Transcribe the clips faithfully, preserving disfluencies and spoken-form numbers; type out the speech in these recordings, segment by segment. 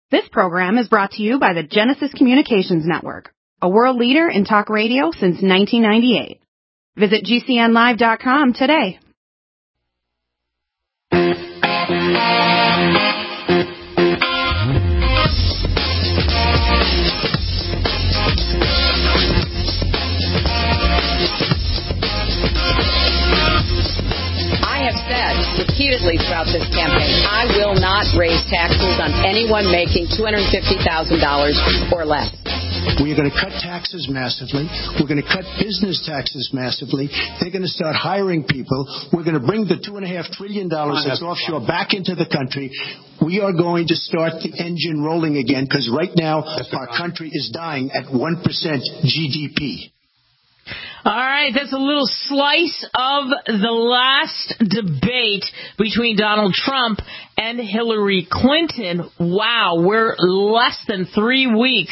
This program is brought to you by the Genesis Communications Network, a world leader in talk radio since nineteen ninety-eight. Visit G C N live dot com today. Repeatedly throughout this campaign, I will not raise taxes on anyone making two hundred fifty thousand dollars or less. We're going to cut taxes massively. We're going to cut business taxes massively. They're going to start hiring people. We're going to bring the two and a half trillion dollars that's offshore back into the country. We are going to start the engine rolling again because right now our country is dying at one percent G D P. All right, that's a little slice of the last debate between Donald Trump and Hillary Clinton. Wow, we're less than three weeks,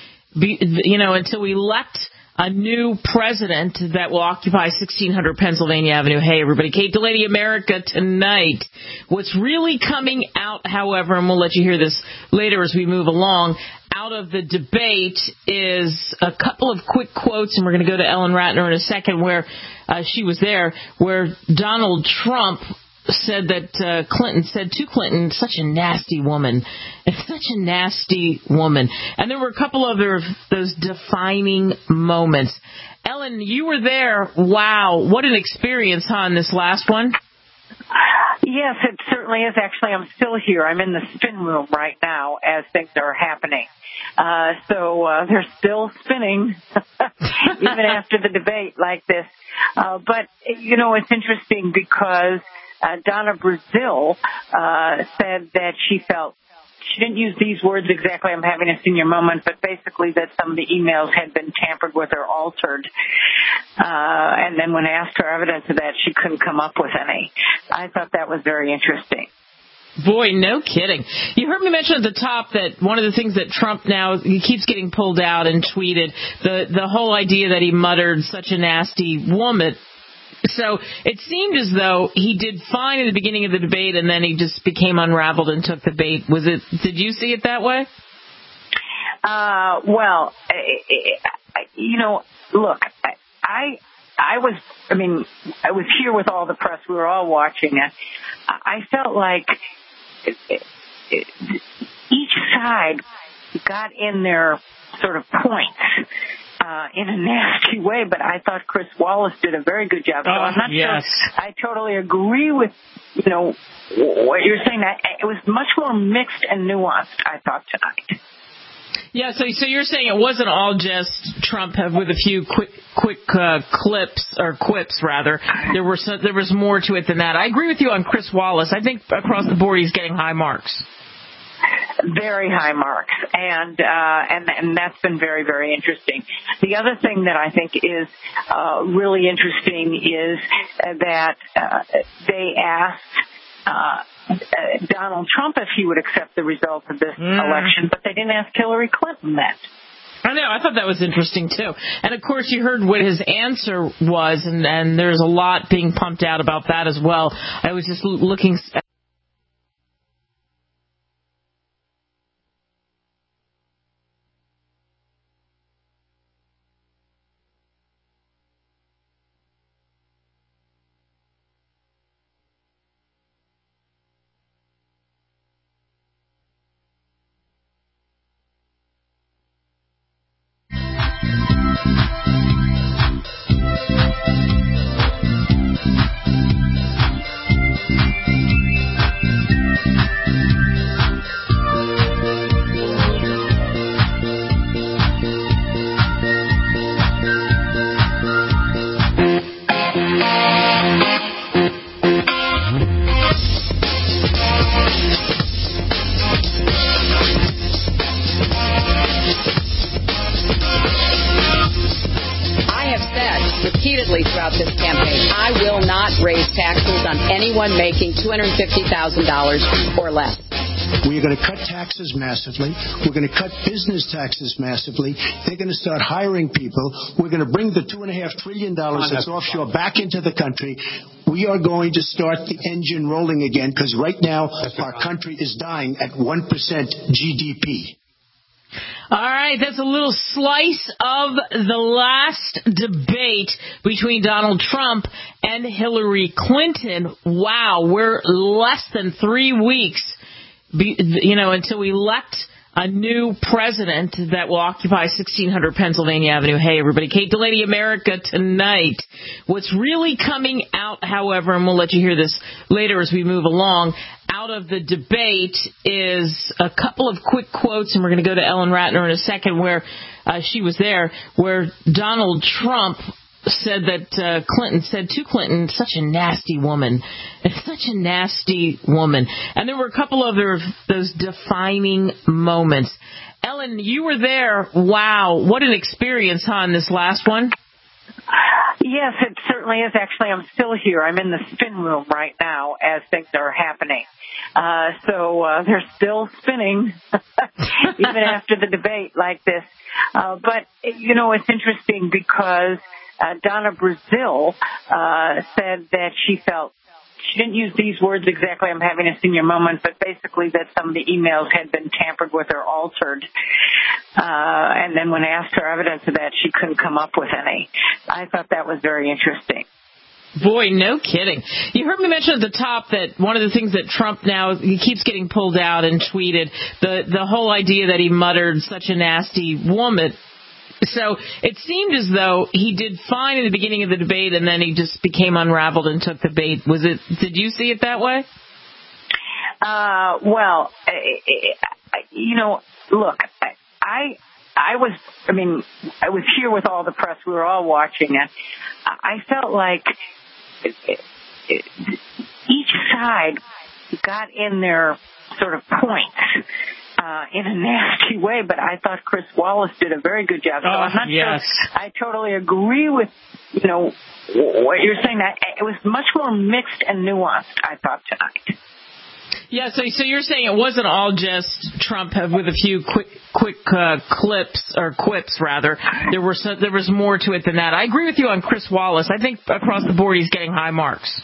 you know, until we elect a new president that will occupy sixteen hundred Pennsylvania Avenue. Hey, everybody, Kate Delaney, America Tonight. What's really coming out, however, and we'll let you hear this later as we move along, out of the debate is a couple of quick quotes, and we're going to go to Ellen Ratner in a second, where uh, she was there, where Donald Trump said that uh, Clinton said to Clinton, such a nasty woman, such a nasty woman. And there were a couple other of those defining moments. Ellen, you were there. Wow, what an experience, huh, in this last one? Yes, it certainly is. Actually, I'm still here. I'm in the spin room right now as things are happening. Uh, so uh, they're still spinning even after the debate like this. Uh, but, you know, it's interesting because uh, Donna Brazile uh, said that she felt, she didn't use these words exactly, I'm having a senior moment, but basically that some of the emails had been tampered with or altered. Uh, and then when asked for evidence of that, she couldn't come up with any. I thought that was very interesting. Boy, no kidding. You heard me mention at the top that one of the things that Trump now, he keeps getting pulled out and tweeted, the, the whole idea that he muttered such a nasty woman. So it seemed as though he did fine in the beginning of the debate, and then he just became unraveled and took the bait. Was it? Did you see it that way? Uh, well, you know, look, I, I was, I mean, I was here with all the press. We were all watching it. I felt like it, it, it, each side got in their sort of points. Uh, in a nasty way, but I thought Chris Wallace did a very good job. So oh, I'm not yes. sure I totally agree with, you know, what you're saying. I, it was much more mixed and nuanced, I thought, tonight. Yeah, so so you're saying it wasn't all just Trump with a few quick quick uh, clips or quips rather. There were some, there was more to it than that. I agree with you on Chris Wallace. I think across the board he's getting high marks. Very high marks, and uh, and and that's been very, very interesting. The other thing that I think is uh, really interesting is that uh, they asked uh, Donald Trump if he would accept the results of this mm. election, but they didn't ask Hillary Clinton that. I know. I thought that was interesting, too. And, of course, you heard what his answer was, and, and there's a lot being pumped out about that as well. I was just looking at repeatedly throughout this campaign, I will not raise taxes on anyone making two hundred fifty thousand dollars or less. We are going to cut taxes massively. We're going to cut business taxes massively. They're going to start hiring people. We're going to bring the two and a half trillion dollars that's offshore back into the country. We are going to start the engine rolling again because right now our country is dying at one percent G D P. All right, that's a little slice of the last debate between Donald Trump and Hillary Clinton. Wow, we're less than three weeks, you know, until we elect a new president that will occupy sixteen hundred Pennsylvania Avenue. Hey, everybody, Kate Delaney, America Tonight. What's really coming out, however, and we'll let you hear this later as we move along, out of the debate is a couple of quick quotes, and we're going to go to Ellen Ratner in a second where uh, she was there, where Donald Trump said that uh, Clinton said to Clinton, such a nasty woman, such a nasty woman. And there were a couple other those defining moments. Ellen, you were there. Wow, what an experience, huh, in this last one? Yes, it certainly is. Actually, I'm still here. I'm in the spin room right now as things are happening. Uh, so uh, they're still spinning even after the debate like this. Uh, but, you know, it's interesting because uh, Donna Brazile uh, said that she felt, she didn't use these words exactly, I'm having a senior moment, but basically that some of the emails had been tampered with or altered. Uh, and then when asked for evidence of that, she couldn't come up with any. I thought that was very interesting. Boy, no kidding. You heard me mention at the top that one of the things that Trump now, he keeps getting pulled out and tweeted, the, the whole idea that he muttered such a nasty woman. So it seemed as though he did fine in the beginning of the debate and then he just became unraveled and took the bait. Was it? Did you see it that way? Uh, well, you know, look, I, I was, I mean, I was here with all the press. We were all watching it. I felt like it, it, it, each side got in their sort of points uh, in a nasty way, but I thought Chris Wallace did a very good job. So oh, I'm not yes. sure I totally agree with, you know, what you're saying. That it was much more mixed and nuanced, I thought, tonight. Yeah, so so you're saying it wasn't all just Trump with a few quick quick uh, clips or quips rather. There were so, there was more to it than that. I agree with you on Chris Wallace. I think across the board he's getting high marks.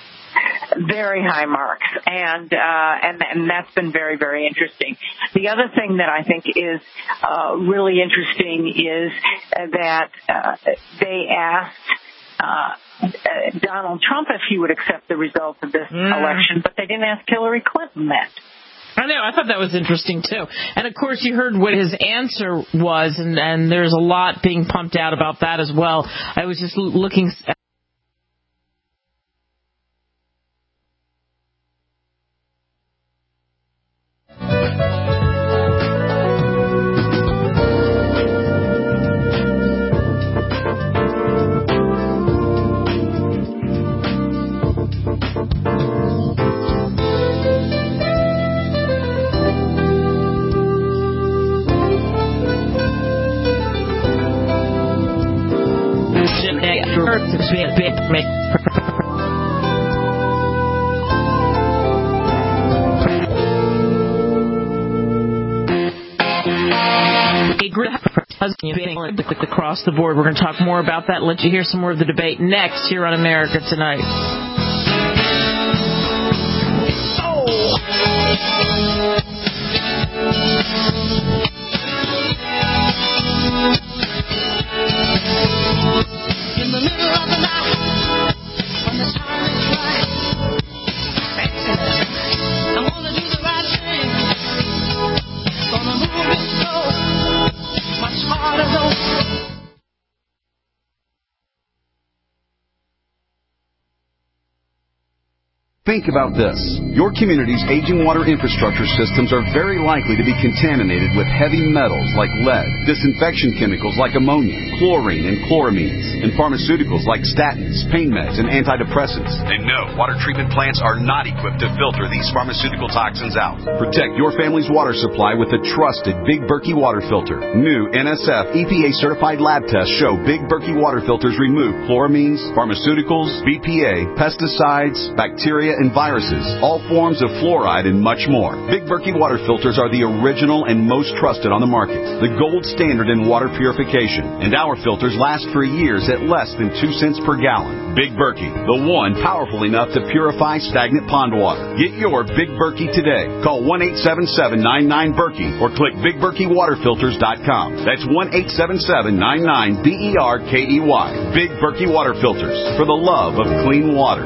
Very high marks, and uh, and and that's been very very interesting. The other thing that I think is uh, really interesting is that uh, they asked Uh, Donald Trump if he would accept the results of this mm. election, but they didn't ask Hillary Clinton that. I know. I thought that was interesting, too. And, of course, you heard what his answer was, and, and there's a lot being pumped out about that as well. I was just looking at across the board. We're going to talk more about that and let you hear some more of the debate next here on America Tonight. Oh! In the middle of the night, when the time is right, I'm gonna do the right thing. Gonna move it slow, much harder though. Think about this. Your community's aging water infrastructure systems are very likely to be contaminated with heavy metals like lead, disinfection chemicals like ammonia, chlorine and chloramines, and pharmaceuticals like statins, pain meds, and antidepressants. And no, water treatment plants are not equipped to filter these pharmaceutical toxins out. Protect your family's water supply with the trusted Big Berkey water filter. New N S F E P A-certified lab tests show Big Berkey water filters remove chloramines, pharmaceuticals, B P A, pesticides, bacteria, bacteria and viruses, all forms of fluoride, and much more. Big Berkey water filters are the original and most trusted on the market, the gold standard in water purification, and our filters last for years at less than two cents per gallon. Big Berkey, the one powerful enough to purify stagnant pond water. Get your Big Berkey today. Call one eight seven seven, nine nine, Berkey or click big berkey water filters dot com. That's one eight seven seven, nine nine, B E R K E Y. Big Berkey Water Filters, for the love of clean water.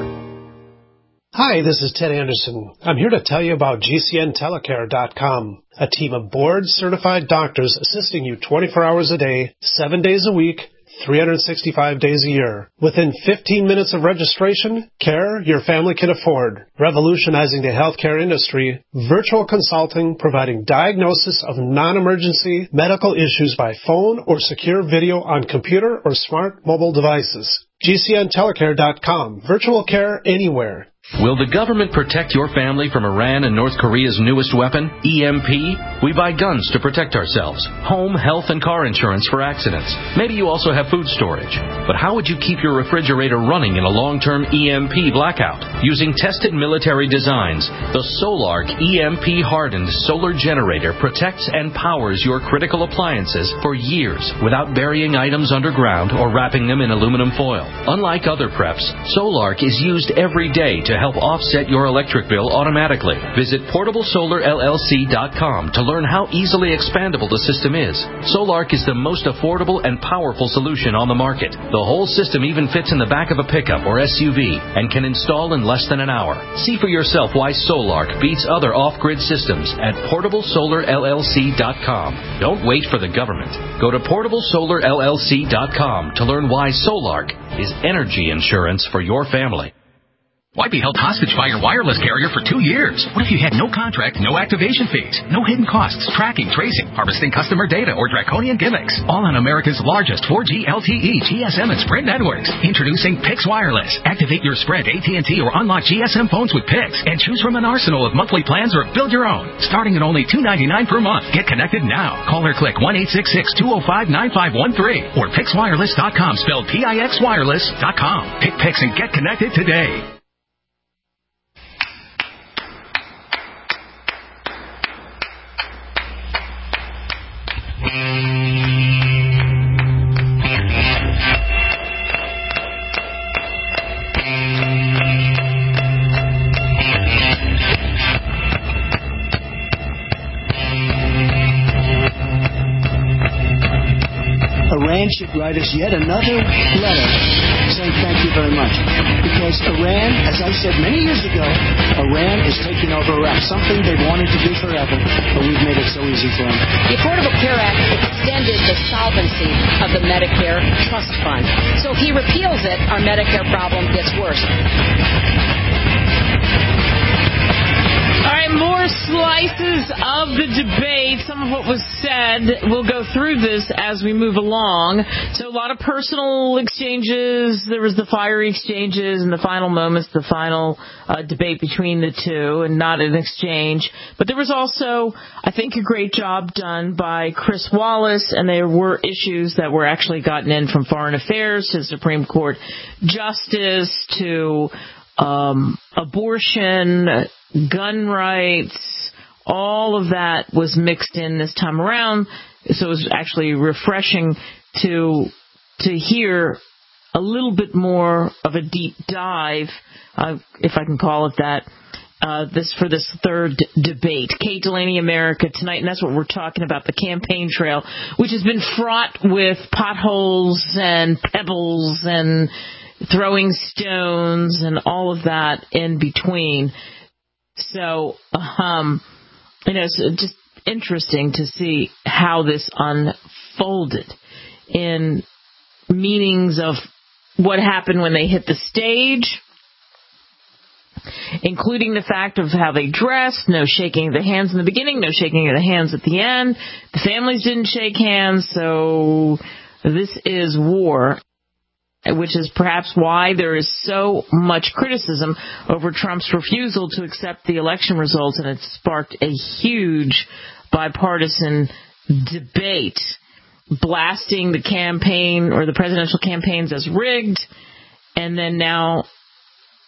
Hi, this is Ted Anderson. I'm here to tell you about G C N telecare dot com, a team of board-certified doctors assisting you twenty-four hours a day, seven days a week, three hundred sixty-five days a year. Within fifteen minutes of registration, care your family can afford. Revolutionizing the healthcare industry, virtual consulting providing diagnosis of non-emergency medical issues by phone or secure video on computer or smart mobile devices. G C N telecare dot com. Virtual care anywhere. Will the government protect your family from Iran and North Korea's newest weapon, E M P? We buy guns to protect ourselves, home, health, and car insurance for accidents. Maybe you also have food storage. But how would you keep your refrigerator running in a long-term E M P blackout? Using tested military designs, the Solark E M P-hardened solar generator protects and powers your critical appliances for years without burying items underground or wrapping them in aluminum foil. Unlike other preps, Solark is used every day to help offset your electric bill automatically. Visit portable solar L L C dot com to learn how easily expandable the system is. Solark is the most affordable and powerful solution on the market. The whole system even fits in the back of a pickup or S U V and can install in less than an hour. See for yourself why Solark beats other off-grid systems at portable solar L L C dot com. Don't wait for the government. Go to portable solar L L C dot com to learn why Solark is energy insurance for your family. Why be held hostage by your wireless carrier for two years? What if you had no contract, no activation fees, no hidden costs, tracking, tracing, harvesting customer data, or draconian gimmicks? All on America's largest four G L T E, G S M, and Sprint networks. Introducing Pix Wireless. Activate your Sprint, A T and T, or unlock G S M phones with Pix and choose from an arsenal of monthly plans or build your own. Starting at only two dollars and ninety-nine cents per month. Get connected now. Call or click one eight six six, two oh five, nine five one three or pix wireless dot com, spelled P I X wireless dot com. Pick Pix and get connected today. Iran should write us yet another letter saying thank you very much. Because Iran, as I said many years ago, Iran is taking over Iraq, something they've wanted to do forever, but we've made it so easy for them. The Affordable Care Act extended the solvency of the Medicare Trust Fund. So if he repeals it, our Medicare problem gets worse. All right, more slices of the debate. Some of what was said. We'll go through this as we move along. So a lot of personal exchanges. There was the fiery exchanges in the final moments, the final uh, debate between the two, and not an exchange. But there was also, I think, a great job done by Chris Wallace, and there were issues that were actually gotten in from Foreign Affairs to Supreme Court Justice to um, abortion, gun rights. All of that was mixed in this time around, so it was actually refreshing to to hear a little bit more of a deep dive, uh, if I can call it that, uh, this for this third debate. Kate Delaney, America Tonight, and that's what we're talking about, the campaign trail, which has been fraught with potholes and pebbles and throwing stones and all of that in between. So, um, you know, it's just interesting to see how this unfolded in meanings of what happened when they hit the stage, including the fact of how they dressed, no shaking of the hands in the beginning, no shaking of the hands at the end. The families didn't shake hands, so this is war, which is perhaps why there is so much criticism over Trump's refusal to accept the election results, and it sparked a huge bipartisan debate, blasting the campaign or the presidential campaigns as rigged, and then now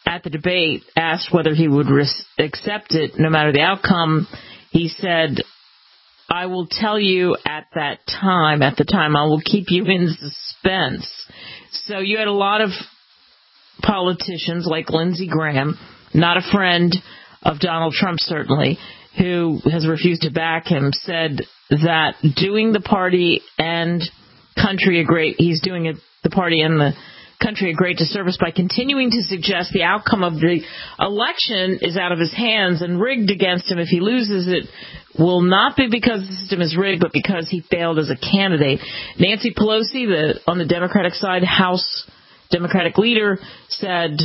at the debate, asked whether he would res- accept it no matter the outcome, he said, I will tell you at that time, at the time, I will keep you in suspense. So you had a lot of politicians like Lindsey Graham, not a friend of Donald Trump certainly, who has refused to back him, said that doing the party and country a great, he's doing it, the party and the country a great disservice by continuing to suggest the outcome of the election is out of his hands and rigged against him. If he loses, it will not be because the system is rigged, but because he failed as a candidate. Nancy Pelosi, the on the Democratic side, House Democratic leader, said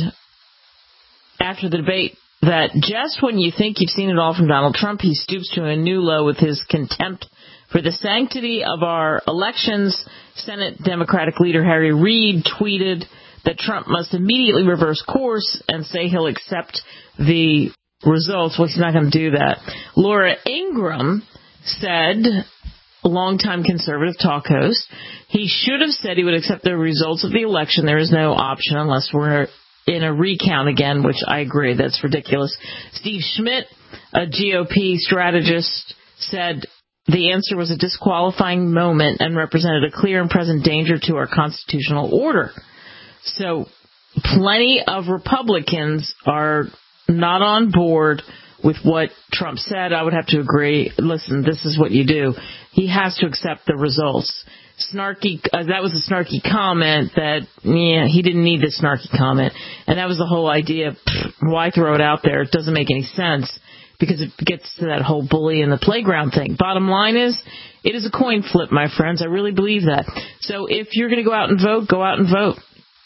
after the debate that just when you think you've seen it all from Donald Trump, he stoops to a new low with his contempt for the sanctity of our elections. Senate Democratic leader Harry Reid tweeted that Trump must immediately reverse course and say he'll accept the results. Well, he's not going to do that. Laura Ingraham said, longtime conservative talk host, he should have said he would accept the results of the election. There is no option unless we're in a recount again, which I agree, that's ridiculous. Steve Schmidt, a G O P strategist, said the answer was a disqualifying moment and represented a clear and present danger to our constitutional order. So plenty of Republicans are not on board with what Trump said. I would have to agree. Listen, this is what you do. He has to accept the results. Snarky, uh, that was a snarky comment that, yeah, he didn't need this snarky comment. And that was the whole idea. Pfft, why throw it out there? It doesn't make any sense because it gets to that whole bully in the playground thing. Bottom line is, it is a coin flip, my friends. I really believe that. So if you're going to go out and vote, go out and vote.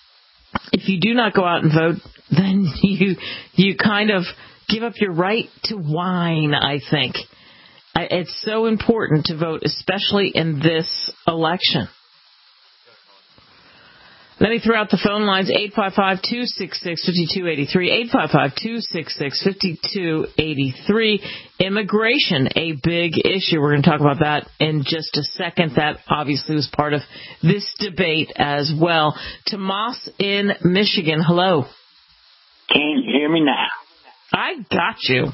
If you do not go out and vote, then you you kind of give up your right to whine, I think. It's so important to vote, especially in this election. Let me throw out the phone lines, eight five five, two six six, five two eight three, eight five five, two six six, five two eight three. Immigration, a big issue. We're going to talk about that in just a second. That obviously was part of this debate as well. Tomas in Michigan, hello. Can you hear me now? I got you.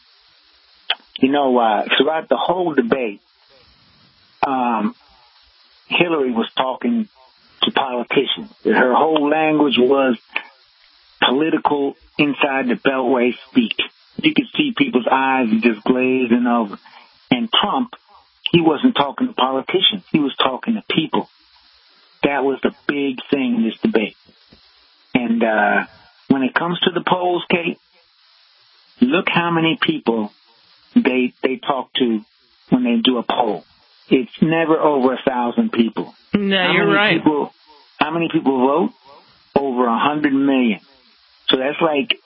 You know, uh, throughout the whole debate, um, Hillary was talking to politicians. Her whole language was political inside the Beltway speak. You could see people's eyes just glazing over. And Trump, he wasn't talking to politicians. He was talking to people. That was the big thing in this debate. And uh, when it comes to the polls, Kate, look how many people they they talk to when they do a poll. It's never over a thousand people. No, how you're many right. People, how many people vote? Over a hundred million. So that's like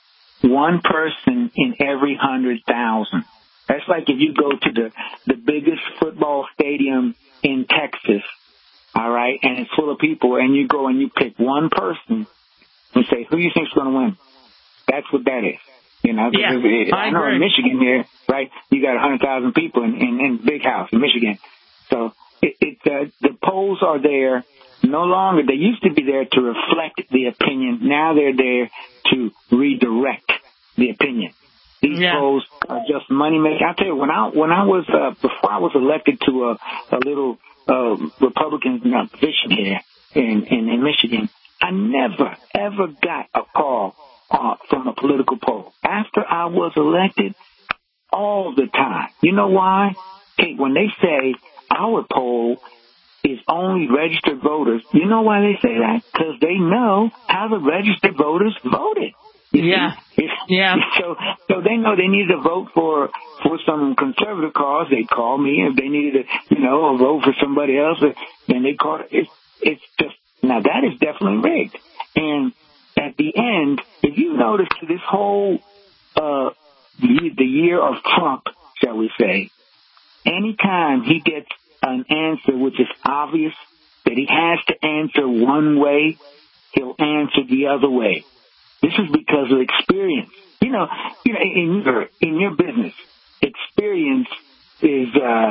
one person in every hundred thousand. That's like if you go to the, the biggest football stadium in Texas, all right, and it's full of people, and you go and you pick one person and say, who do you think's going to win? That's what that is. You know, yeah, it, I, I know agree. in Michigan here, right, you got one hundred thousand people in, in, in Big House in Michigan. So it, it, uh, the polls are there no longer. They used to be there to reflect the opinion. Now they're there to redirect the opinion. These yeah. polls are just money making. I'll tell you, when I when I was uh, before I was elected to a, a little uh, Republican position here in, in in Michigan, I never ever got a call uh, from a political poll. After I was elected, all the time. You know why? Hey, when they say our poll is only registered voters, you know why they say that? Because they know how the registered voters voted. You yeah. If, yeah. So, so they know they needed to vote for for some conservative cause. They'd call me. If they needed to, you know, vote for somebody else, then they called. It's it's just now that is definitely rigged. And at the end, if you notice this whole uh the year of Trump, shall we say, anytime he gets an answer which is obvious that he has to answer one way, he'll answer the other way. This is because of experience. You know, you know, in your in your business, experience is uh,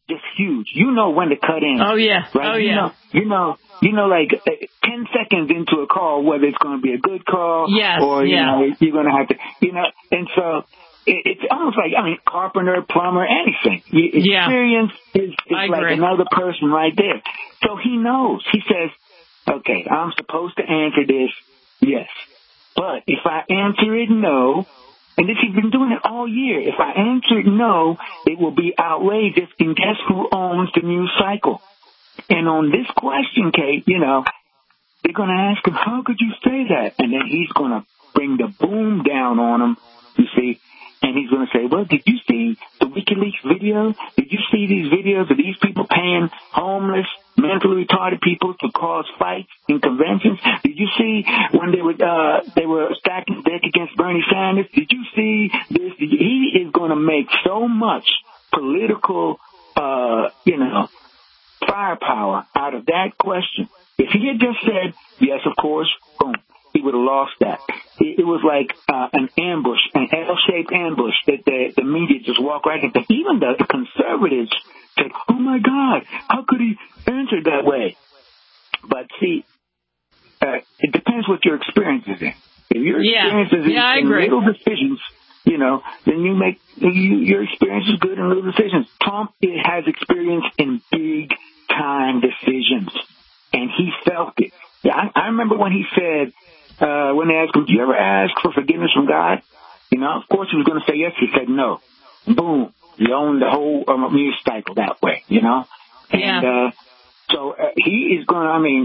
just huge. You know when to cut in. Oh, yeah. Right? Oh, you yeah. Know, you know, you know, like uh, ten seconds into a call, whether it's going to be a good call yes, or, you yeah. know, you're going to have to, you know, and so it, it's almost like, I mean, carpenter, plumber, anything. Yeah. Experience is, is like agree. another person right there. So he knows. He says, okay, I'm supposed to answer this, yes. But if I answer it no, and this he's been doing it all year, if I answer it no, it will be outrageous, and guess who owns the news cycle? And on this question, Kate, you know, they're going to ask him, how could you say that? And then he's going to bring the boom down on him, you see, and he's going to say, well, did you see the WikiLeaks video? Did you see these videos of these people paying homeless, mentally retarded people to cause fights in conventions? Did you see when they were uh, they were stacking the deck against Bernie Sanders? Did you see this? Did you? He is going to make so much political, uh, you know, firepower out of that question. If he had just said, yes, of course, boom, he would have lost that. It, it was like uh, an ambush, an L-shaped ambush that the, the media just walked right into. Even the, the conservatives said, oh, my God, how could he answer that way? But, see, uh, it depends what your experience is in. If your experience yeah. is in, yeah, I in agree. little decisions, you know, then you make you, your experience is good in little decisions. Trump has experience in big-time decisions, and he felt it. Yeah, I, I remember when he said, uh, when they asked him, do you ever ask for forgiveness from God? You know, of course he was going to say yes. He said no. Boom. He owned the whole um, news cycle that way, you know? And yeah. uh, so uh, he is going to, I mean,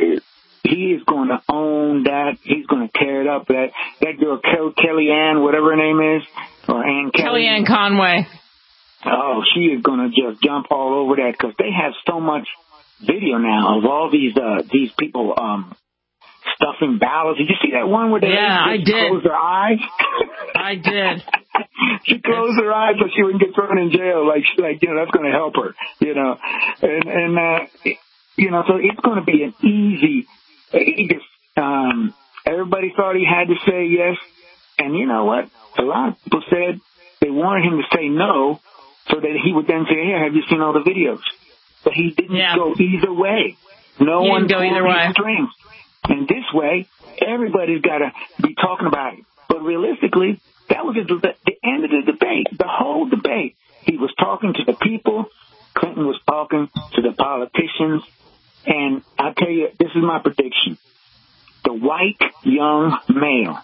he is going to own that. He's going to tear it up. That, that girl, Kel- Kellyanne, whatever her name is, or Ann Kelly. Kellyanne Conway. Oh, she is going to just jump all over that because they have so much video now of all these uh, these people um, stuffing ballots. Did you see that one where they yeah, I did. closed their eyes? I did. She closed her eyes so she wouldn't get thrown in jail. Like, like you know, that's going to help her. You know, and and uh, you know, so it's going to be an easy. It just, um, everybody thought he had to say yes, and you know what? A lot of people said they wanted him to say no, so that he would then say, "Here, have you seen all the videos?" But he didn't yeah. go either way. No he one didn't go either way. Strings. And this way, everybody's got to be talking about it. But realistically, that was the, the end of the debate. The whole debate, he was talking to the people. Clinton was talking to the politicians. And I'll tell you, this is my prediction. The white young male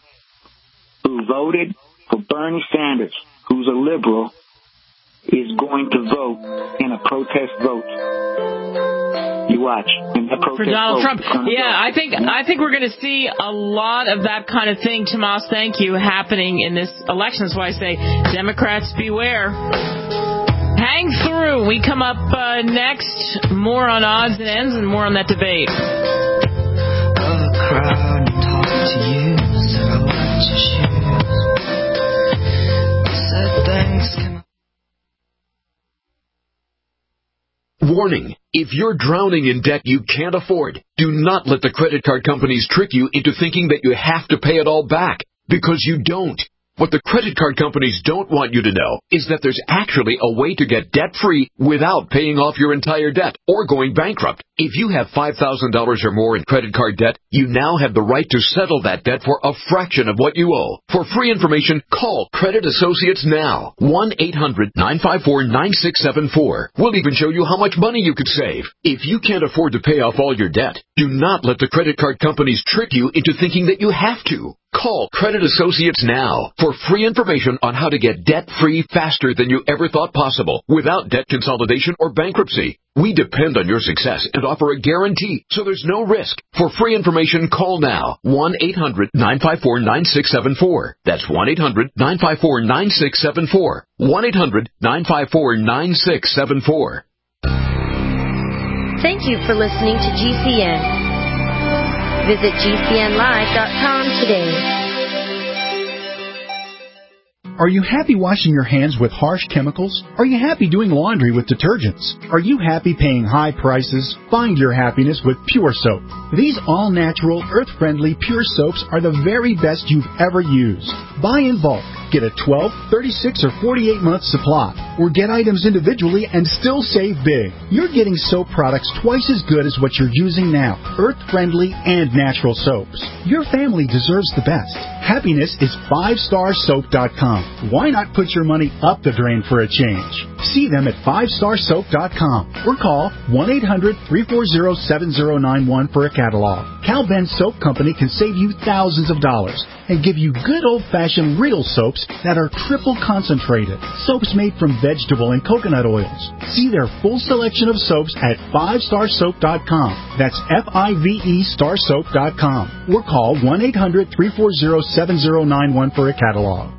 who voted for Bernie Sanders, who's a liberal, is going to vote in a protest vote. You watch. In the protest for Donald vote, Trump. Yeah, vote. I think I think we're going to see a lot of that kind of thing, Tomas, thank you, happening in this election. That's why I say Democrats beware. Hang through. We come up uh, next. More on odds and ends and more on that debate. Crowd and talk to you, said I liked your shoes. Said thanks. Can Warning. If you're drowning in debt you can't afford, do not let the credit card companies trick you into thinking that you have to pay it all back, because you don't. What the credit card companies don't want you to know is that there's actually a way to get debt-free without paying off your entire debt or going bankrupt. If you have five thousand dollars or more in credit card debt, you now have the right to settle that debt for a fraction of what you owe. For free information, call Credit Associates now. one eight hundred nine five four nine six seven four. We'll even show you how much money you could save. If you can't afford to pay off all your debt, do not let the credit card companies trick you into thinking that you have to. Call Credit Associates now for free information on how to get debt-free faster than you ever thought possible without debt consolidation or bankruptcy. We depend on your success and offer a guarantee, so there's no risk. For free information, call now. one eight hundred nine five four nine six seven four. That's one eight hundred nine five four nine six seven four. one eight hundred nine five four nine six seven four. Thank you for listening to G C N. Visit G C N live dot com today. Are you happy washing your hands with harsh chemicals? Are you happy doing laundry with detergents? Are you happy paying high prices? Find your happiness with Pure Soap. These all-natural, earth-friendly Pure Soaps are the very best you've ever used. Buy in bulk. Get a twelve, thirty-six, or forty-eight month supply, or get items individually and still save big. You're getting soap products twice as good as what you're using now. Earth-friendly and natural soaps. Your family deserves the best. Happiness is five star soap dot com. Why not put your money up the drain for a change? See them at five star soap dot com or call one eight hundred, three four zero, seven zero nine one for a catalog. Cal Ben Soap Company can save you thousands of dollars and give you good old-fashioned real soaps that are triple concentrated. Soaps made from vegetable and coconut oils. See their full selection of soaps at five star soap dot com. That's F I V E star soap dot com. Or call one eight hundred, three four zero, seven zero nine one for a catalog.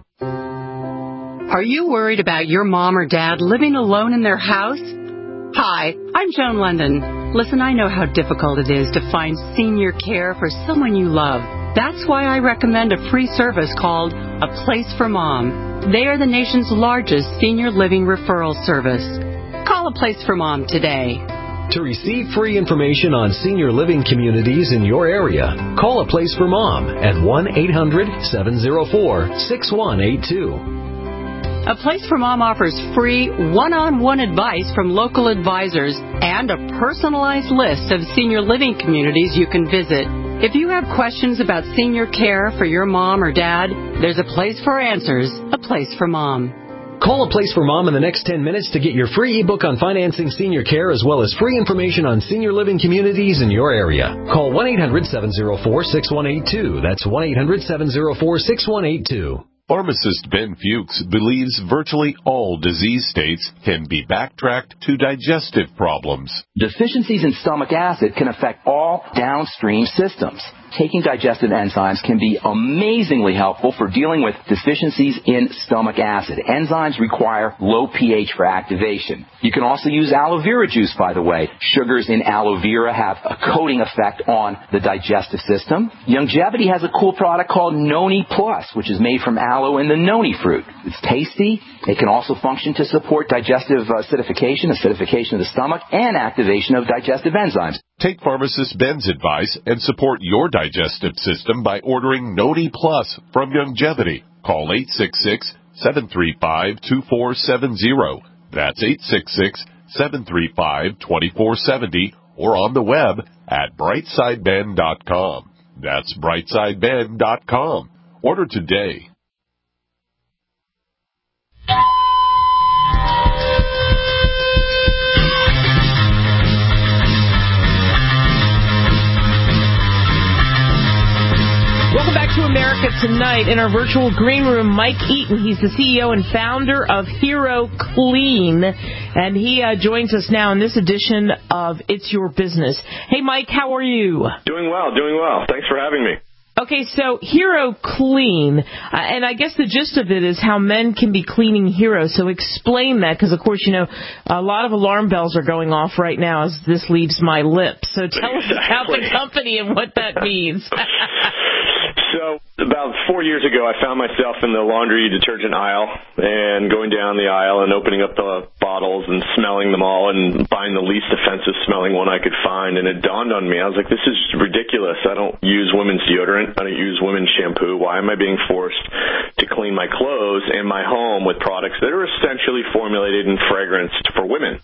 Are you worried about your mom or dad living alone in their house? Hi, I'm Joan London. Listen, I know how difficult it is to find senior care for someone you love. That's why I recommend a free service called A Place for Mom. They are the nation's largest senior living referral service. Call A Place for Mom today. To receive free information on senior living communities in your area, call A Place for Mom at one eight hundred, seven zero four, six one eight two. A Place for Mom offers free one-on-one advice from local advisors and a personalized list of senior living communities you can visit. If you have questions about senior care for your mom or dad, there's a place for answers, A Place for Mom. Call A Place for Mom in the next ten minutes to get your free ebook on financing senior care as well as free information on senior living communities in your area. Call one eight hundred, seven zero four, six one eight two. That's one eight hundred, seven zero four, six one eight two. Pharmacist Ben Fuchs believes virtually all disease states can be backtracked to digestive problems. Deficiencies in stomach acid can affect all downstream systems. Taking digestive enzymes can be amazingly helpful for dealing with deficiencies in stomach acid. Enzymes require low pH for activation. You can also use aloe vera juice, by the way. Sugars in aloe vera have a coating effect on the digestive system. Youngevity has a cool product called Noni Plus, which is made from aloe and the noni fruit. It's tasty. It can also function to support digestive acidification, acidification of the stomach, and activation of digestive enzymes. Take pharmacist Ben's advice and support your digestive system by ordering Noni Plus from Youngevity. Call eight six six, seven three five, two four seven zero. That's eight six six, seven three five, two four seven zero or on the web at brightside ben dot com. That's brightside ben dot com. Order today. Welcome back to America Tonight. In our virtual green room, Mike Eaton. He's the C E O and founder of Hero Clean, and he uh, joins us now in this edition of It's Your Business. Hey, Mike, how are you? Doing well, doing well. Thanks for having me. Okay, so Hero Clean, uh, and I guess the gist of it is how men can be cleaning heroes. So explain that, because, of course, you know, a lot of alarm bells are going off right now as this leaves my lips. So tell exactly. us about the company and what that means. So about four years ago, I found myself in the laundry detergent aisle and going down the aisle and opening up the bottles and smelling them all and buying the least offensive smelling one I could find. And it dawned on me. I was like, this is ridiculous. I don't use women's deodorant. I don't use women's shampoo. Why am I being forced to clean my clothes and my home with products that are essentially formulated and fragranced for women?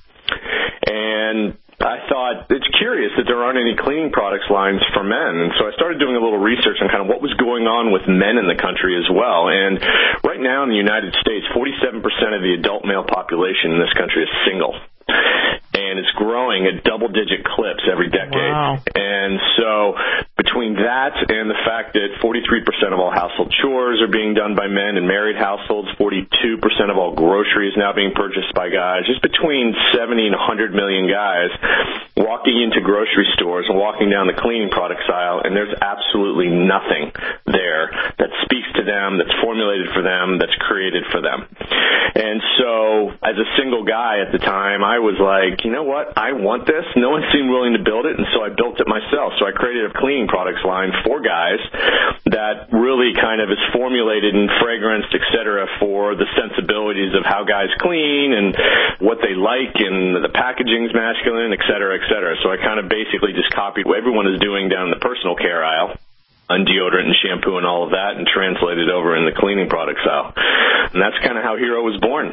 And I thought, it's curious that there aren't any cleaning products lines for men. And so I started doing a little research on kind of what was going on with men in the country as well. And right now in the United States, forty-seven percent of the adult male population in this country is single. And it's growing at double-digit clips every decade. Wow. And so between that and the fact that forty-three percent of all household chores are being done by men in married households, forty-two percent of all groceries now being purchased by guys, just between seventy and one hundred million guys walking into grocery stores and walking down the cleaning products aisle, and there's absolutely nothing there that speaks to them, that's formulated for them, that's created for them. And so as a single guy at the time, I was like, you know what, I want this. No one seemed willing to build it, and so I built it myself. So I created a cleaning products line for guys that really kind of is formulated and fragranced, et cetera, for the sensibilities of how guys clean and what they like, and the packaging's masculine, et cetera, et cetera. So I kind of basically just copied what everyone is doing down in the personal care aisle and deodorant and shampoo and all of that and translate it over in the cleaning products aisle. And that's kind of how Hero was born.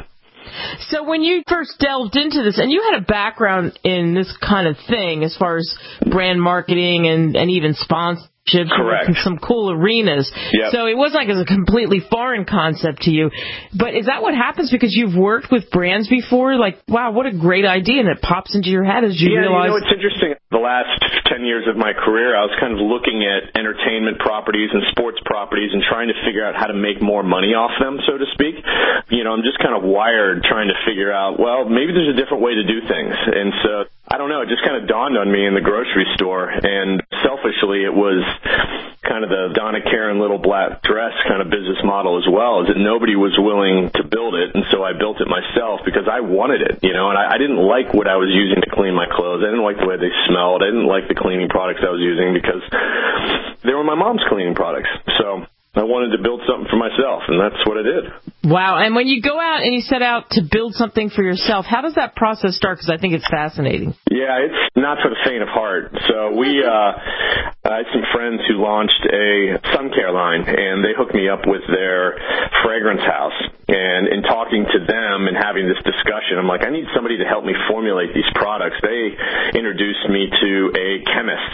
So when you first delved into this, and you had a background in this kind of thing as far as brand marketing and, and even sponsorships Correct. in some cool arenas. Yep. So it wasn't like it was a completely foreign concept to you. But is that what happens because you've worked with brands before? Like, wow, what a great idea, and it pops into your head as you yeah, realize... Yeah, you know, it's interesting. The last ten years of my career, I was kind of looking at entertainment properties and sports properties and trying to figure out how to make more money off them, so to speak. You know, I'm just kind of wired trying to figure out, well, maybe there's a different way to do things. And so, I don't know, it just kind of dawned on me in the grocery store. And selfishly, it was kind of the Donna Karan little black dress kind of business model as well, is that nobody was willing to build it. And so I built it myself because I wanted it, you know, and I, I didn't like what I was using to clean my clothes. I didn't like the way they smelled. I didn't like the cleaning products I was using because they were my mom's cleaning products. So I wanted to build something for myself, and that's what I did. Wow. And when you go out and you set out to build something for yourself, how does that process start? Because I think it's fascinating. Yeah, it's not for the faint of heart. So we, uh, I had some friends who launched a sun care line, and they hooked me up with their fragrance house. And in talking to them and having this discussion, I'm like, I need somebody to help me formulate these products. They introduced me to a chemist,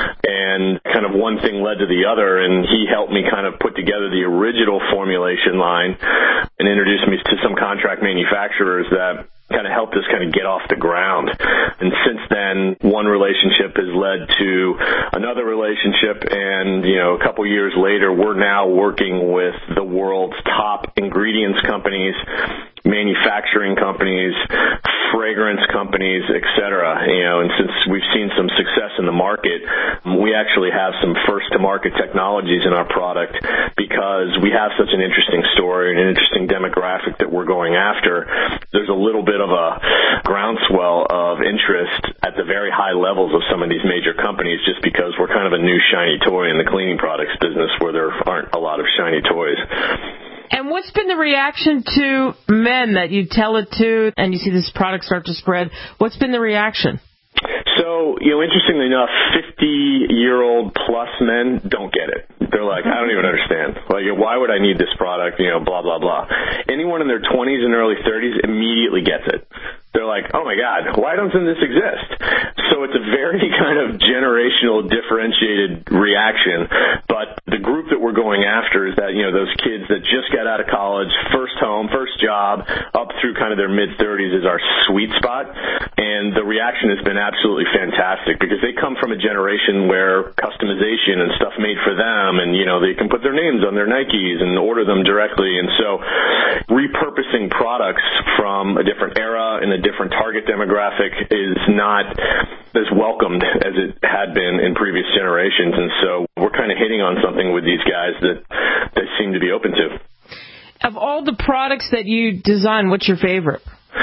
and kind of one thing led to the other, and he helped me kind of put together the original formulation line and introduced me to some contract manufacturers that kind of helped us kind of get off the ground. And since then, one relationship has led to another relationship, and, you know, a couple years later, we're now working with the world's top ingredients companies, manufacturing companies, fragrance companies, et cetera. You know, and since we've seen some success in the market, we actually have some first-to-market technologies in our product because we have such an interesting story and an interesting demographic that we're going after. There's a little bit of a groundswell of interest at the very high levels of some of these major companies just because we're kind of a new shiny toy in the cleaning products business where there aren't a lot of shiny toys. And what's been the reaction to men that you tell it to and you see this product start to spread? What's been the reaction? So, you know, interestingly enough, fifty-year-old plus men don't get it. They're like, I don't even understand. Like, why would I need this product? You know, blah, blah, blah. Anyone in their twenties and early thirties immediately gets it. They're like, oh, my God, why doesn't this exist? So it's a very kind of generational differentiated reaction. But the group that we're going after is that, you know, those kids that just got out of college, first home, first job, up through kind of their mid-thirties is our sweet spot. And the reaction has been absolutely fantastic because they come from a generation where customization and stuff made for them, and, you know, they can put their names on their Nikes and order them directly. And so repurposing products from a different era and a different target demographic is not as welcomed as it had been in previous generations. And so we're kind of hitting on something with these guys that they seem to be open to. Of all the products that you design, what's your favorite?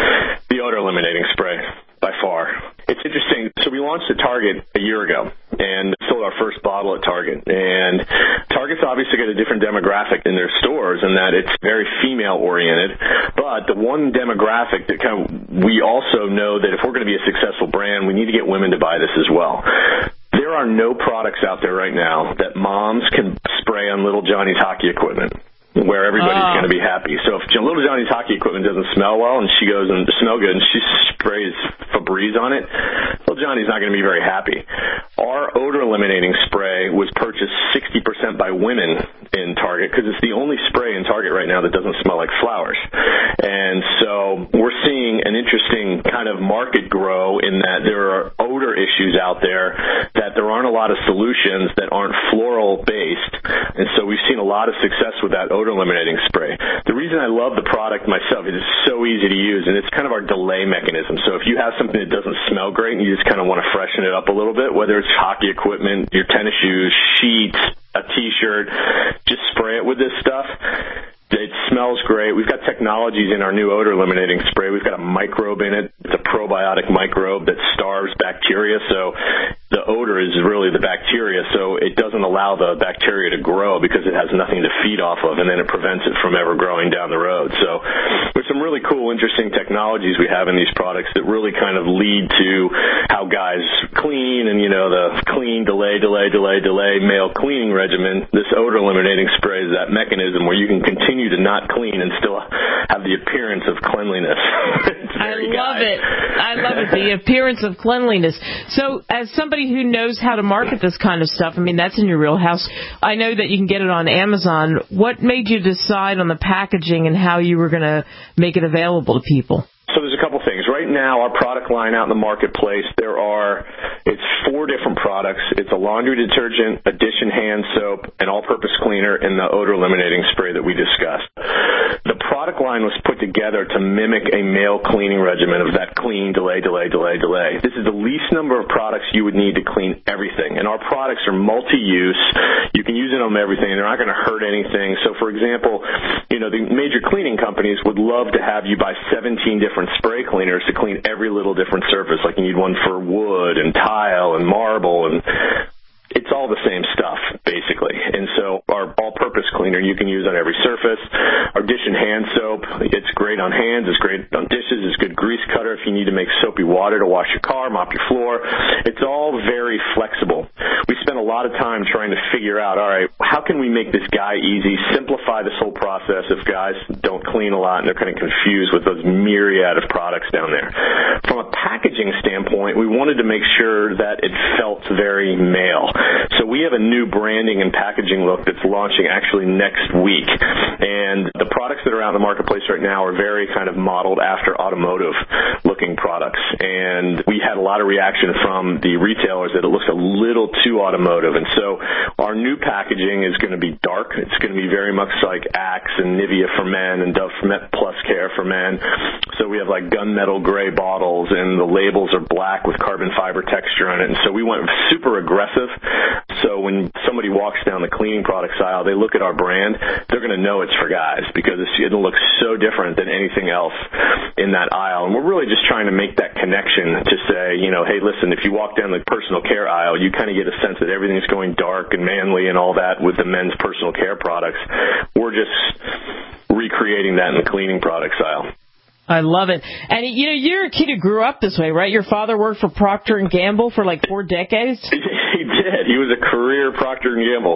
The odor eliminating spray, by far. It's interesting. So we launched at Target a year ago and sold our first bottle at Target. And Target's obviously got a different demographic in their stores in that it's very female-oriented. But the one demographic that kind of we also know that if we're going to be a successful brand, we need to get women to buy this as well. There are no products out there right now that moms can spray on little Johnny's hockey equipment where everybody's oh. going to be happy. So if little Johnny's hockey equipment doesn't smell well and she goes and smell good and she sprays Febreze on it, little Johnny's not going to be very happy. Our odor eliminating spray was purchased sixty percent by women in Target because it's the only spray in Target right now that doesn't smell like flowers. And so we're seeing an interesting kind of market grow in that there are odor issues out there, that there aren't a lot of solutions that aren't floral based. And so we've seen a lot of success with that odor eliminating spray. The reason I love the product myself is it's so easy to use, and it's kind of our delay mechanism. So if you have something that doesn't smell great and you just kind of want to freshen it up a little bit, whether it's hockey equipment, your tennis shoes, sheets, a T-shirt, just spray it with this stuff. It smells great. We've got technologies in our new odor eliminating spray. We've got a microbe in it. It's a probiotic microbe that starves bacteria, so the odor is is really the bacteria, so it doesn't allow the bacteria to grow because it has nothing to feed off of, and then it prevents it from ever growing down the road. So there's some really cool, interesting technologies we have in these products that really kind of lead to how guys clean, and, you know, the clean, delay, delay, delay, delay male cleaning regimen. This odor eliminating spray is that mechanism where you can continue to not clean and still have the appearance of cleanliness. I love it. I love it, the appearance of cleanliness. So as somebody who knows how to market this kind of stuff, I mean, that's in your real house. I know that you can get it on Amazon. What made you decide on the packaging and how you were going to make it available to people? So there's a couple things. Right now, our product line out in the marketplace, there are, it's four different products. It's a laundry detergent, a dish and hand soap, an all-purpose cleaner, and the odor eliminating spray that we discussed. The product line was put together to mimic a male cleaning regimen of that clean, delay, delay, delay, delay. This is the least number of products you would need to clean everything. And our products are multi-use. You can use it on everything, and they're not going to hurt anything. So, for example, you know, the major cleaning companies would love to have you buy seventeen different spray cleaners to clean every little different surface. Like you need one for wood and tile and marble, and it's all the same stuff, basically. And so our all-purpose cleaner you can use on every surface. Our dish and hand soap, it's great on hands, it's great on dishes, it's good grease cutter if you need to make soapy water to wash your car, mop your floor. It's all very flexible. We spent a lot of time trying to figure out, all right, how can we make this guy easy, simplify this whole process if guys don't clean a lot and they're kind of confused with those myriad of products down there. From a packaging standpoint, we wanted to make sure that it felt very male. So we have a new branding and packaging look that's launching actually next week. And the products that are out in the marketplace right now are very kind of modeled after automotive-looking products. And we had a lot of reaction from the retailers that it looks a little too automotive. And so our new packaging is going to be dark. It's going to be very much like Axe and Nivea for men and Dove Plus Care for men. So we have like gunmetal gray bottles, and the labels are black with carbon fiber texture on it. And so we went super aggressive. So when somebody walks down the cleaning products aisle, they look at our brand, they're going to know it's for guys because it's, it'll look so different than anything else in that aisle. And we're really just trying to make that connection to say, you know, hey, listen, if you walk down the personal care aisle, you kind of get a sense that everything's going dark and manly and all that with the men's personal care products. We're just recreating that in the cleaning products aisle. I love it. And, you know, you're a kid who grew up this way, right? Your father worked for Procter and Gamble for like four decades? He did. He was a career Procter and Gamble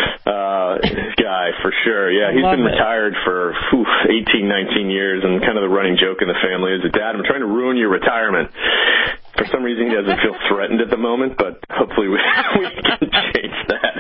uh, guy, for sure. Yeah, he's been it. retired for whew, eighteen, nineteen years, and kind of the running joke in the family is that, Dad, I'm trying to ruin your retirement. For some reason, he doesn't feel threatened at the moment, but hopefully we, we can change that.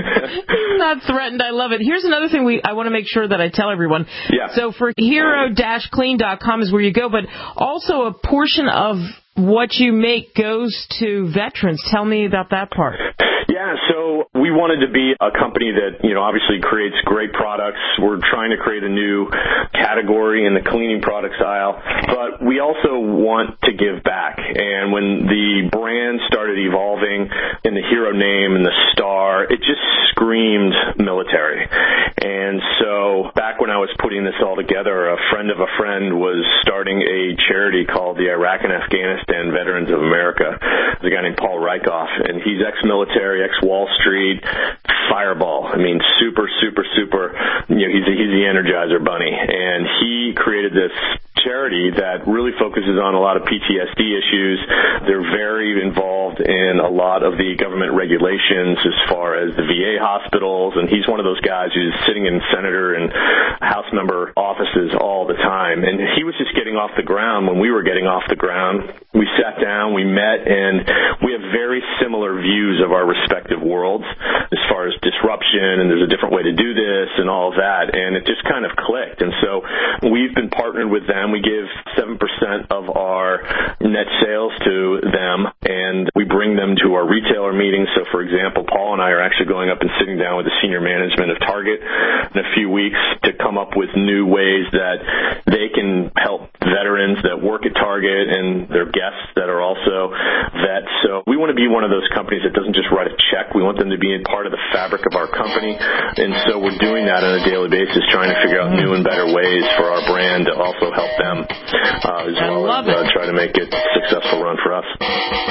He's not threatened. I love it. Here's another thing we I want to make sure that I tell everyone. Yeah. So for hero dash clean dot com is where you go, but also a portion of what you make goes to veterans. Tell me about that part. Yeah, so we wanted to be a company that, you know, obviously creates great products. We're trying to create a new category in the cleaning products aisle, but we also want to give back. And when the brand started evolving in the hero name and the star, it just screamed military. And so back when I was putting this all together, a friend of a friend was starting a charity called the Iraq and Afghanistan Veterans of America. There's a guy named Paul Rykoff, and he's ex-military, ex-Wall Street, fireball. I mean, super, super, super, you know, he's, a, he's the Energizer Bunny. And he created this charity that really focuses on a lot of P T S D issues. They're very involved in a lot of the government regulations as far as the V A hospitals, and he's one of those guys who's sitting in senator and House member offices all the time. And he was just getting off the ground when we were getting off the ground. We sat down, we met, and we have very similar views of our respective worlds as far as disruption, and there's a different way to do this and all of that, and it just kind of clicked. And so we've been partnered with them. We give seven percent of our net sales to them, and we bring them to our retailer meetings. So, for example, Paul and I are actually going up and sitting down with the senior management of Target in a few weeks to come up with new ways that they can help veterans that work at Target and their guests that are also vets. So we want to be one of those companies that doesn't just write a check. We want them to be a part of the fabric of our company, and so we're doing that on a daily basis, trying to figure out new and better ways for our brand to also help them uh, as well as uh, try to make it a successful run for us. I love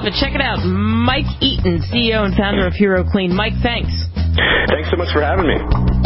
love it. Check it out. Mike Eaton, C E O and founder of Hero Clean. Mike, thanks. Thanks so much for having me.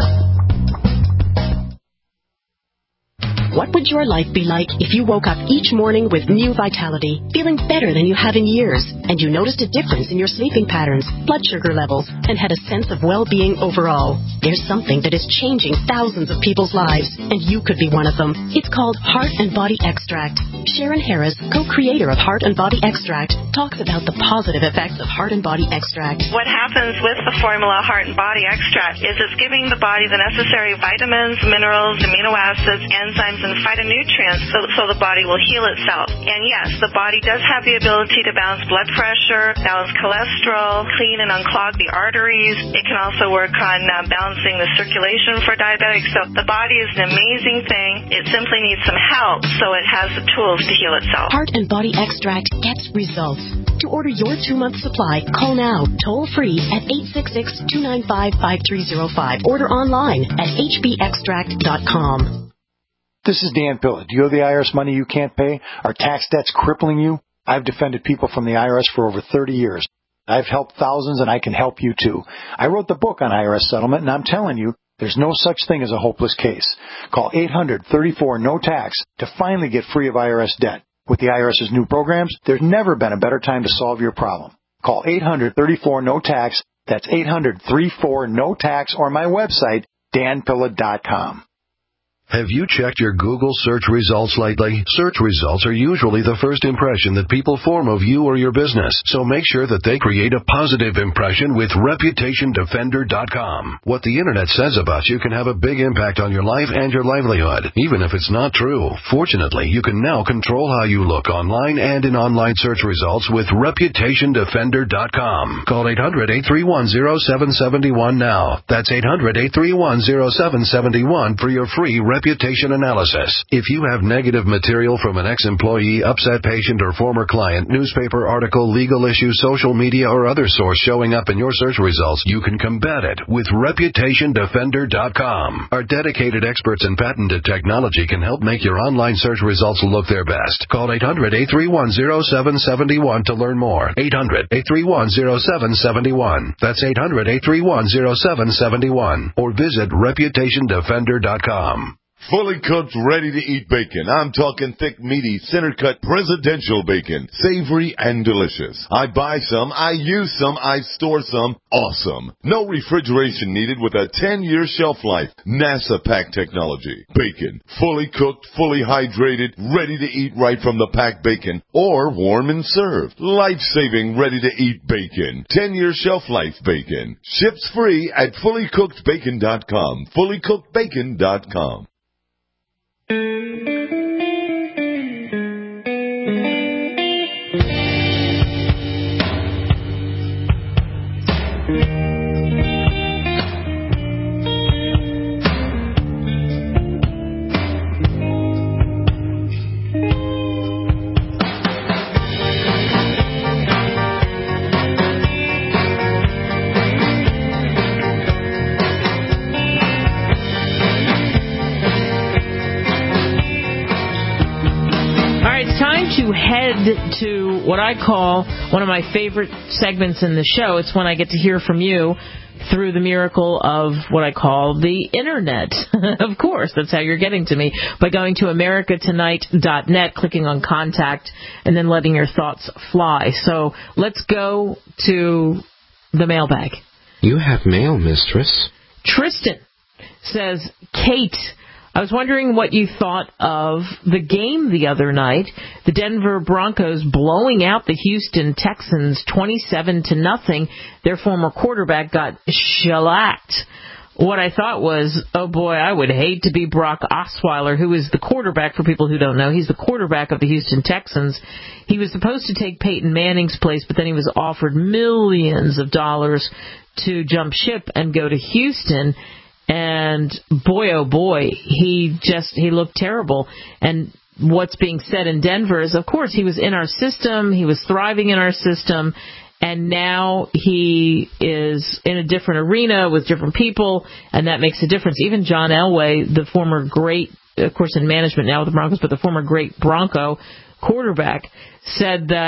What would your life be like if you woke up each morning with new vitality, feeling better than you have in years, and you noticed a difference in your sleeping patterns, blood sugar levels, and had a sense of well-being overall? There's something that is changing thousands of people's lives, and you could be one of them. It's called Heart and Body Extract. Sharon Harris, co-creator of Heart and Body Extract, talks about the positive effects of Heart and Body Extract. What happens with the formula Heart and Body Extract is it's giving the body the necessary vitamins, minerals, amino acids, enzymes, and phytonutrients so, so the body will heal itself. And yes, the body does have the ability to balance blood pressure, balance cholesterol, clean and unclog the arteries. It can also work on uh, balancing the circulation for diabetics. So the body is an amazing thing. It simply needs some help so it has the tools to heal itself. Heart and Body Extract gets results. To order your two-month supply, call now, toll-free at eight six six, two nine five, five three zero five. Order online at h b extract dot com. This is Dan Pilla. Do you owe the I R S money you can't pay? Are tax debts crippling you? I've defended people from the I R S for over thirty years. I've helped thousands, and I can help you too. I wrote the book on I R S settlement, and I'm telling you, there's no such thing as a hopeless case. Call eight hundred, thirty-four, no tax to finally get free of I R S debt. With the IRS's new programs, there's never been a better time to solve your problem. Call eight hundred, thirty-four, no tax. That's eight hundred, thirty-four, no tax, or my website, dan pilla dot com. Have you checked your Google search results lately? Search results are usually the first impression that people form of you or your business, so make sure that they create a positive impression with reputation defender dot com. What the Internet says about you can have a big impact on your life and your livelihood, even if it's not true. Fortunately, you can now control how you look online and in online search results with reputation defender dot com. Call eight hundred, eight three one, zero seven seven one now. That's eight hundred, eight three one, zero seven seven one for your free reputation analysis. If you have negative material from an ex-employee, upset patient, or former client, newspaper article, legal issue, social media, or other source showing up in your search results, you can combat it with reputation defender dot com. Our dedicated experts in patented technology can help make your online search results look their best. Call eight hundred, eight three one, zero seven seven one to learn more. eight hundred, eight three one, zero seven seven one. That's eight hundred, eight three one, zero seven seven one. Or visit reputation defender dot com. Fully cooked, ready-to-eat bacon. I'm talking thick, meaty, center-cut presidential bacon. Savory and delicious. I buy some, I use some, I store some. Awesome. No refrigeration needed with a ten-year shelf life. NASA pack technology. Bacon. Fully cooked, fully hydrated, ready to eat right from the packed bacon. Or warm and served. Life-saving, ready-to-eat bacon. ten-year shelf life bacon. Ships free at fully cooked bacon dot com. fully cooked bacon dot com. To head to what I call one of my favorite segments in the show. It's when I get to hear from you through the miracle of what I call the Internet. Of course, that's how you're getting to me, by going to america tonight dot net, clicking on Contact, and then letting your thoughts fly. So let's go to the mailbag. You have mail, mistress. Tristan says, Kate, I was wondering what you thought of the game the other night. The Denver Broncos blowing out the Houston Texans twenty-seven to nothing. Their former quarterback got shellacked. What I thought was, oh boy, I would hate to be Brock Osweiler, who is the quarterback, for people who don't know. He's the quarterback of the Houston Texans. He was supposed to take Peyton Manning's place, but then he was offered millions of dollars to jump ship and go to Houston. And boy, oh boy, he just, he looked terrible. And what's being said in Denver is, of course, he was in our system, he was thriving in our system, and now he is in a different arena with different people, and that makes a difference. Even John Elway, the former great, of course, in management now with the Broncos, but the former great Bronco quarterback, said that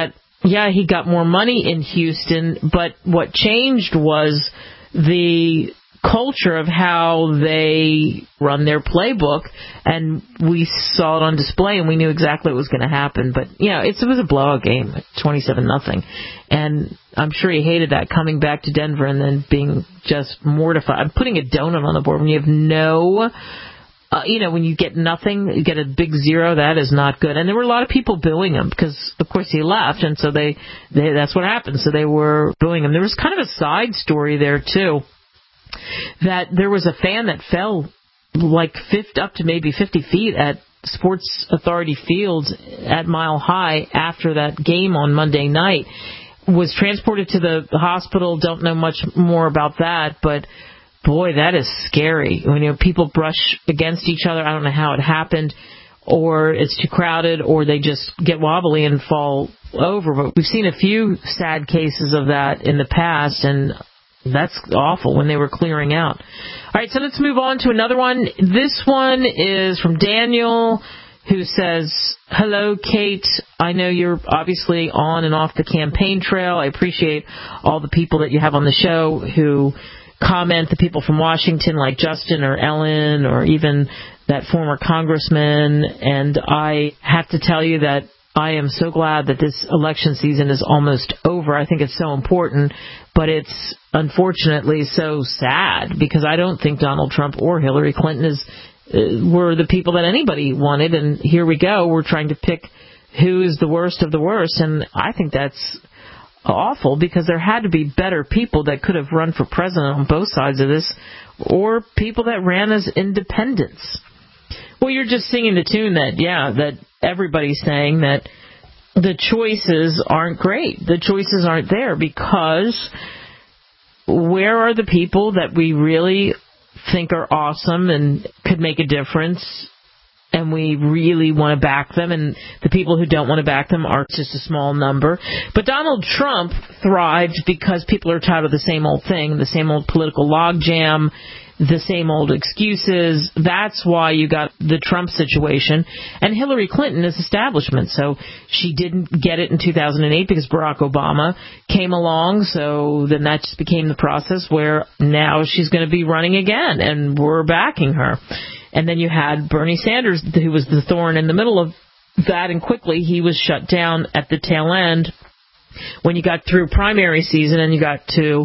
yeah, he got more money in Houston, but what changed was the culture of how they run their playbook, and we saw it on display, and we knew exactly what was going to happen. But, you know, it's, it was a blowout game, twenty-seven nothing, and I'm sure he hated that, coming back to Denver and then being just mortified. I'm putting a donut on the board when you have no... Uh, you know, when you get nothing, you get a big zero, that is not good. And there were a lot of people booing him because, of course, he left, and so they, they that's what happened. So they were booing him. There was kind of a side story there, too, that there was a fan that fell like fifty, up to maybe fifty feet at Sports Authority Field at Mile High after that game on Monday night, was transported to the hospital. Don't know much more about that, but... boy, that is scary. When, you know, people brush against each other, I don't know how it happened, or it's too crowded, or they just get wobbly and fall over. But we've seen a few sad cases of that in the past, and that's awful when they were clearing out. All right, so let's move on to another one. This one is from Daniel, who says, hello, Kate. I know you're obviously on and off the campaign trail. I appreciate all the people that you have on the show who comment, the people from Washington like Justin or Ellen or even that former congressman. And I have to tell you that I am so glad that this election season is almost over. I think it's so important, but it's unfortunately so sad because I don't think Donald Trump or Hillary Clinton is uh, were the people that anybody wanted. And here we go. We're trying to pick who is the worst of the worst. And I think that's awful because there had to be better people that could have run for president on both sides of this, or people that ran as independents. Well, you're just singing the tune that, yeah, that everybody's saying that the choices aren't great. The choices aren't there because where are the people that we really think are awesome and could make a difference, and we really want to back them, and the people who don't want to back them are just a small number. But Donald Trump thrived because people are tired of the same old thing, the same old political logjam, the same old excuses. That's why you got the Trump situation. And Hillary Clinton is establishment, so she didn't get it in two thousand eight because Barack Obama came along, so then that just became the process where now she's going to be running again, and we're backing her. And then you had Bernie Sanders, who was the thorn in the middle of that, and quickly he was shut down at the tail end when you got through primary season and you got to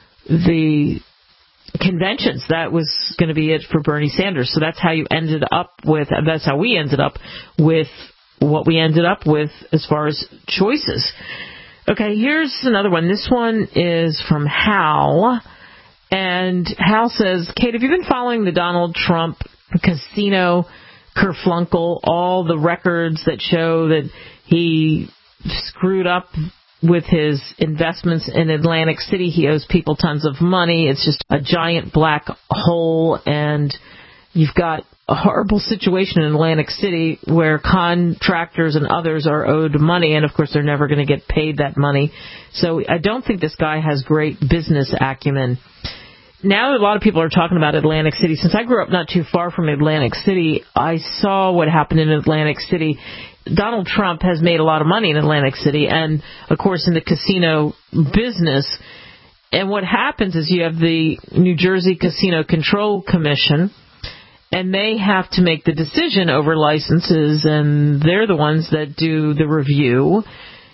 the conventions. That was going to be it for Bernie Sanders. So that's how you ended up with, that's how we ended up with what we ended up with as far as choices. Okay, here's another one. This one is from Hal. And Hal says, Kate, have you been following the Donald Trump casino kerflunkle, all the records that show that he screwed up with his investments in Atlantic City? He owes people tons of money. It's just a giant black hole, and you've got a horrible situation in Atlantic City where contractors and others are owed money, and of course they're never going to get paid that money. So I don't think this guy has great business acumen. Now a lot of people are talking about Atlantic City. Since I grew up not too far from Atlantic City, I saw what happened in Atlantic City. Donald Trump has made a lot of money in Atlantic City and, of course, in the casino business. And what happens is you have the New Jersey Casino Control Commission, and they have to make the decision over licenses, and they're the ones that do the review.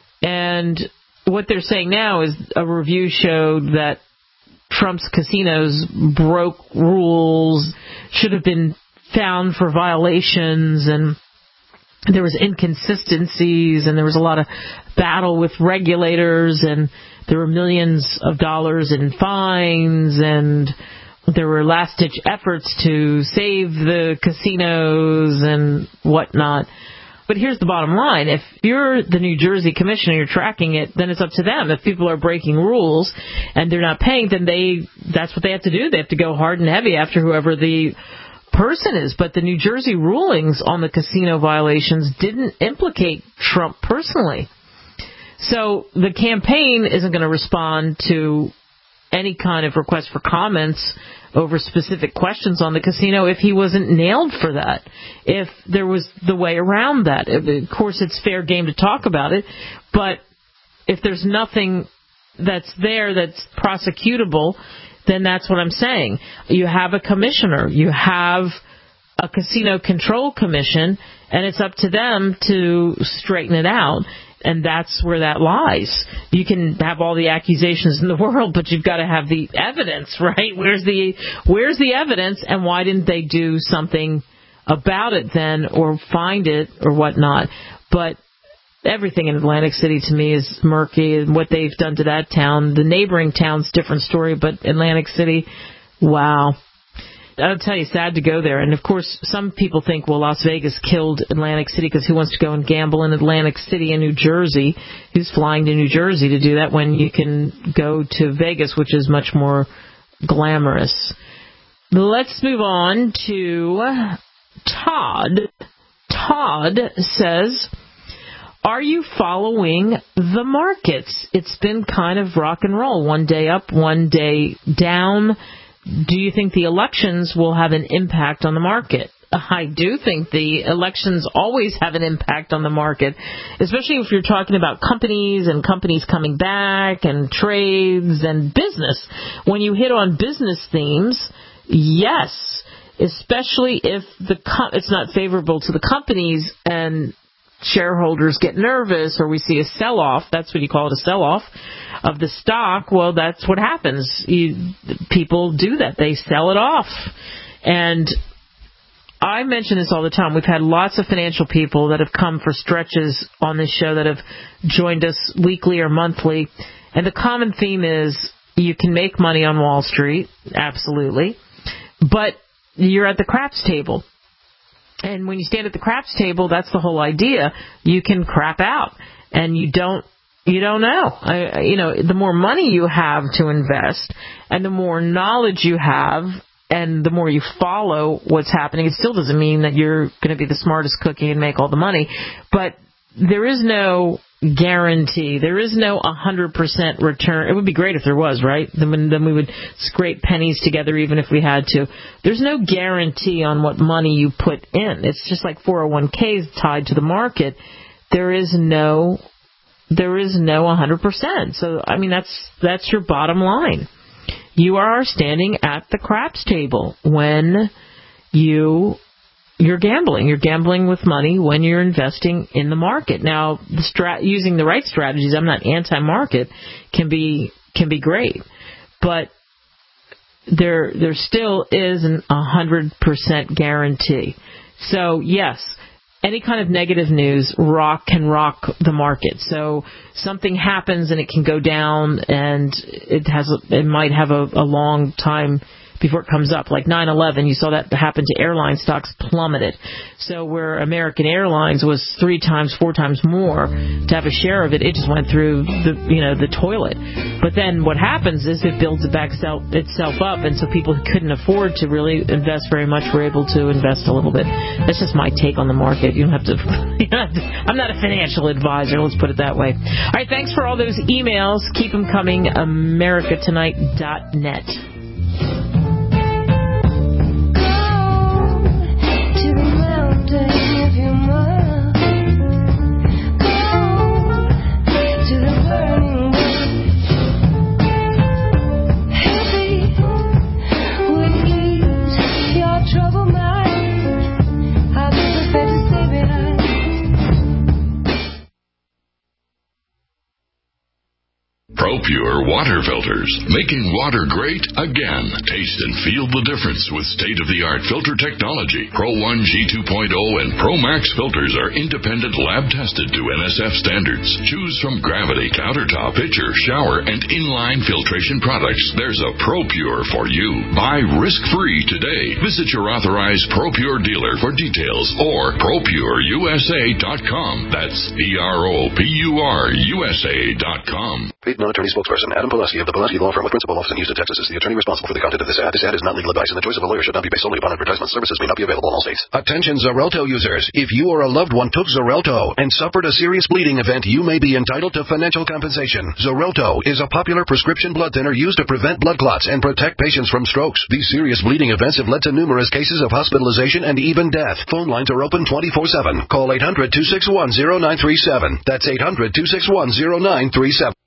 And what they're saying now is a review showed that Trump's casinos broke rules, should have been found for violations, and there was inconsistencies, and there was a lot of battle with regulators, and there were millions of dollars in fines, and there were last-ditch efforts to save the casinos and whatnot. But here's the bottom line. If you're the New Jersey Commission and you're tracking it, then it's up to them. If people are breaking rules and they're not paying, then they that's what they have to do. They have to go hard and heavy after whoever the person is. But the New Jersey rulings on the casino violations didn't implicate Trump personally. So the campaign isn't going to respond to any kind of request for comments over specific questions on the casino if he wasn't nailed for that, if there was the way around that. Of course, it's fair game to talk about it, but if there's nothing that's there that's prosecutable, then that's what I'm saying. You have a commissioner. You have a casino control commission, and it's up to them to straighten it out. And that's where that lies. You can have all the accusations in the world, but you've got to have the evidence, right? Where's the where's the evidence, and why didn't they do something about it then, or find it, or whatnot? But everything in Atlantic City to me is murky, and what they've done to that town. The neighboring town's different story, but Atlantic City, wow. I'll tell you, sad to go there. And, of course, some people think, well, Las Vegas killed Atlantic City because who wants to go and gamble in Atlantic City in New Jersey? Who's flying to New Jersey to do that when you can go to Vegas, which is much more glamorous? Let's move on to Todd. Todd says, are you following the markets? It's been kind of rock and roll. One day up, one day down. Do you think the elections will have an impact on the market? I do think the elections always have an impact on the market, especially if you're talking about companies and companies coming back and trades and business. When you hit on business themes, yes, especially if the co- it's not favorable to the companies and shareholders get nervous, or we see a sell-off, that's what you call it, a sell-off of the stock. Well, that's what happens. You, people do that. They sell it off. And I mention this all the time. We've had lots of financial people that have come for stretches on this show that have joined us weekly or monthly. And the common theme is you can make money on Wall Street, absolutely, but you're at the craps table. And when you stand at the craps table, that's the whole idea. You can crap out, and you don't you don't know. I, you know, the more money you have to invest, and the more knowledge you have, and the more you follow what's happening, it still doesn't mean that you're going to be the smartest cookie and make all the money. But there is no guarantee. There is no one hundred percent return. It would be great if there was, right? Then, then we would scrape pennies together even if we had to. There's no guarantee on what money you put in. It's just like four oh one k's tied to the market. There is no, there is no one hundred percent. So, I mean, that's, that's your bottom line. You are standing at the craps table when you You're gambling. You're gambling with money when you're investing in the market. Now, the strat- using the right strategies, I'm not anti-market, can be can be great, but there there still isn't a hundred percent guarantee. So yes, any kind of negative news rock can rock the market. So something happens and it can go down, and it has a, it might have a, a long time before it comes up. Like nine eleven, you saw that happen to airline stocks, plummeted. So where American Airlines was three times, four times more to have a share of it, it just went through the, you know, the toilet. But then what happens is it builds it back itself up, and so people who couldn't afford to really invest very much were able to invest a little bit. That's just my take on the market. You don't have to, you don't have to I'm not a financial advisor, let's put it that way. All right, thanks for all those emails. Keep them coming, america tonight dot net. ProPure water filters, making water great again. Taste and feel the difference with state-of-the-art filter technology. Pro one G two point oh and Pro Max filters are independent lab-tested to N S F standards. Choose from Gravity, Countertop, Pitcher, Shower, and Inline filtration products. There's a ProPure for you. Buy risk-free today. Visit your authorized ProPure dealer for details or Pro Pure U S A dot com. That's P R O P U R U S A dot com. Pete non-attorney spokesperson. Adam Pulaski of the Pulaski Law Firm with principal office in Houston, Texas is the attorney responsible for the content of this ad. This ad is not legal advice, and the choice of a lawyer should not be based solely upon advertisement. Services may not be available in all states. Attention Xarelto users. If you or a loved one took Xarelto and suffered a serious bleeding event, you may be entitled to financial compensation. Xarelto is a popular prescription blood thinner used to prevent blood clots and protect patients from strokes. These serious bleeding events have led to numerous cases of hospitalization and even death. Phone lines are open twenty-four seven. Call eight hundred, two six one, zero nine three seven. That's eight hundred, two six one, zero nine three seven.